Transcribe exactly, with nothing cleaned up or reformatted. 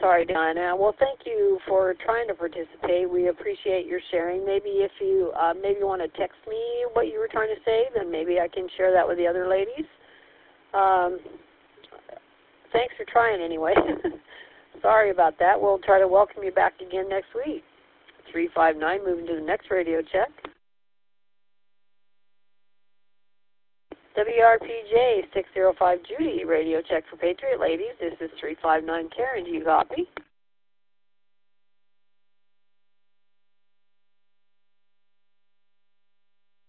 sorry, Diana. Well, thank you for trying to participate. We appreciate your sharing. Maybe if you uh, maybe you want to text me what you were trying to say, then maybe I can share that with the other ladies. Um, thanks for trying anyway. Sorry about that. We'll try to welcome you back again next week. three five nine, moving to the next radio check. W R P J six zero five Judy, radio check for Patriot ladies. This is three five nine Karen. Do you copy?